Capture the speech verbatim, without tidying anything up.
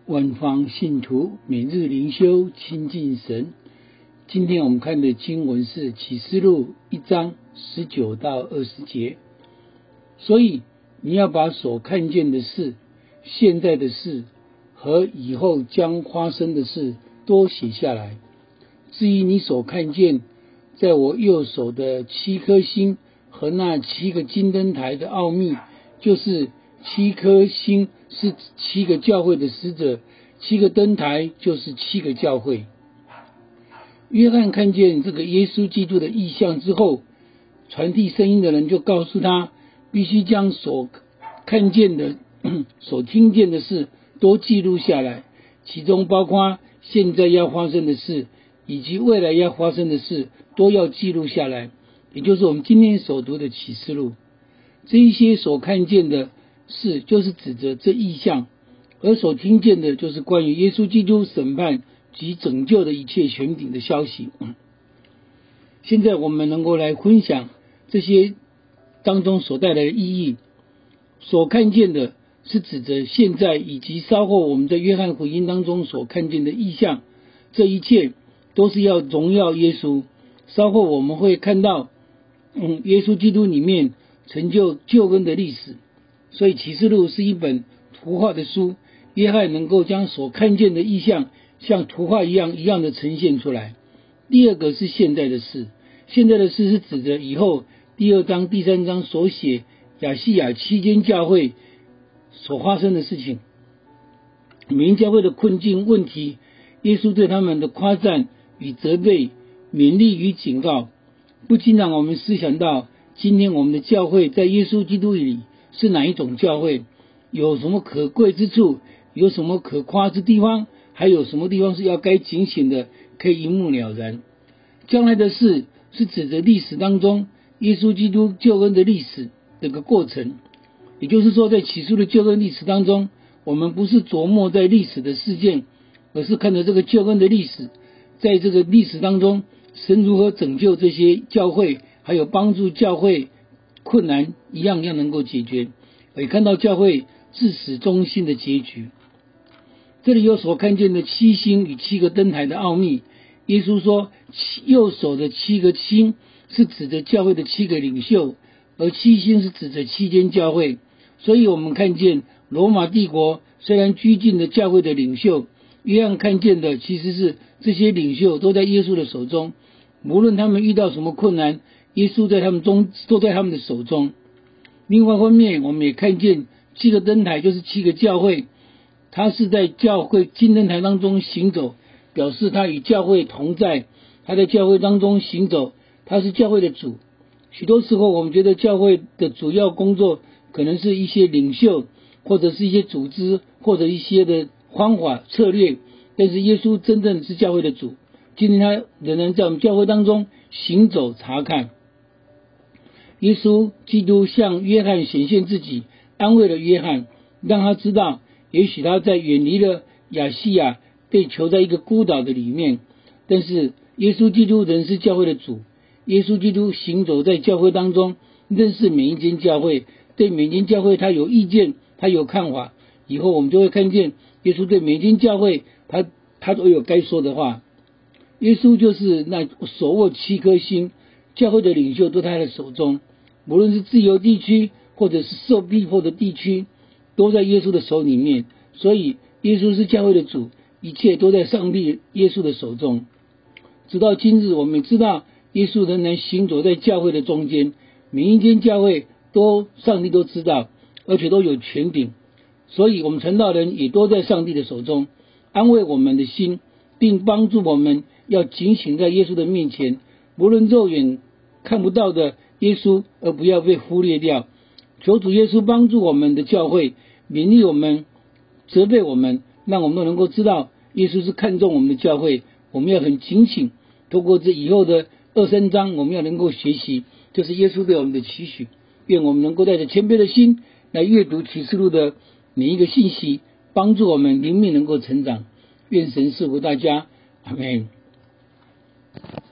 万方信徒每日灵修亲近神。今天我们看的经文是启示录一章十九到二十节。所以你要把所看见的事、现在的事和以后将发生的事都写下来。至于你所看见在我右手的七颗星和那七个金灯台的奥秘，就是七颗星是七个教会的使者，七个灯台就是七个教会。约翰看见这个耶稣基督的异象之后，传递声音的人就告诉他，必须将所看见的所听见的事都记录下来，其中包括现在要发生的事以及未来要发生的事都要记录下来，也就是我们今天所读的启示录。这一些所看见的事就是指着这异象，而所听见的就是关于耶稣基督审判及拯救的一切权柄的消息。现在我们能够来分享这些当中所带来的意义。所看见的是指着现在以及稍后我们在约翰福音当中所看见的异象，这一切都是要荣耀耶稣。稍后我们会看到嗯，耶稣基督里面成就救恩的历史。所以启示录是一本图画的书，约翰能够将所看见的异象像图画一样一样的呈现出来。第二个是现在的事，现在的事是指着以后第二章第三章所写亚细亚七间教会所发生的事情，每间教会的困境问题，耶稣对他们的夸赞与责备，勉励与警告，不禁让我们思想到今天我们的教会在耶稣基督里是哪一种教会，有什么可贵之处，有什么可夸之地方，还有什么地方是要该警醒的，可以一目了然。将来的事是指着历史当中耶稣基督救恩的历史这个过程，也就是说在启示的救恩历史当中，我们不是琢磨在历史的事件，而是看着这个救恩的历史，在这个历史当中神如何拯救这些教会，还有帮助教会困难一样样能够解决，也看到教会至死忠心的结局。这里有所看见的七星与七个灯台的奥秘。耶稣说右手的七个星是指着教会的七个领袖，而七星是指着七间教会。所以我们看见罗马帝国虽然拘禁了教会的领袖，约翰看见的其实是这些领袖都在耶稣的手中，无论他们遇到什么困难，耶稣在他们中都在他们的手中。另外一方面，我们也看见七个灯台就是七个教会，他是在教会金灯台当中行走，表示他与教会同在，他在教会当中行走，他是教会的主。许多时候我们觉得教会的主要工作可能是一些领袖，或者是一些组织，或者一些的方法策略，但是耶稣真正是教会的主，今天他仍然在我们教会当中行走查看。耶稣基督向约翰显现自己，安慰了约翰，让他知道也许他在远离了亚细亚，被囚在一个孤岛的里面，但是耶稣基督仍是教会的主。耶稣基督行走在教会当中，认识每一间教会，对每一间教会他有意见，他有看法。以后我们就会看见耶稣对每一间教会他他都有该说的话。耶稣就是那手握七颗星，教会的领袖都在他的手中，无论是自由地区或者是受逼迫的地区，都在耶稣的手里面。所以耶稣是教会的主，一切都在上帝耶稣的手中。直到今日，我们知道耶稣仍然行走在教会的中间，每一间教会都上帝都知道，而且都有权柄。所以我们传道人也都在上帝的手中，安慰我们的心，并帮助我们要警醒在耶稣的面前，无论肉眼看不到的耶稣，而不要被忽略掉。求主耶稣帮助我们的教会，勉励我们，责备我们，让我们都能够知道耶稣是看重我们的教会。我们要很警醒，透过这以后的二三章，我们要能够学习，就是耶稣对我们的期许。愿我们能够带着谦卑的心来阅读启示录的每一个信息，帮助我们灵命能够成长。愿神赐福大家，阿们。